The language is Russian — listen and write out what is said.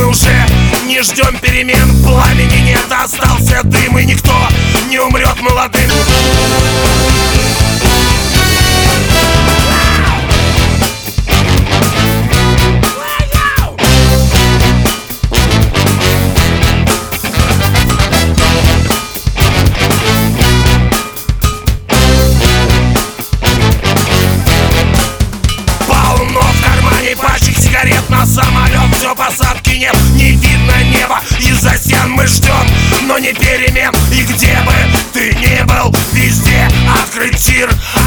уже не ждем перемен. Пламени нет, остался дым, и никто не умрет молодым. Сигарет на самолет, все посадки нет, не видно неба, из-за стен мы ждем, но не перемен. И где бы ты ни был, везде открыт тир.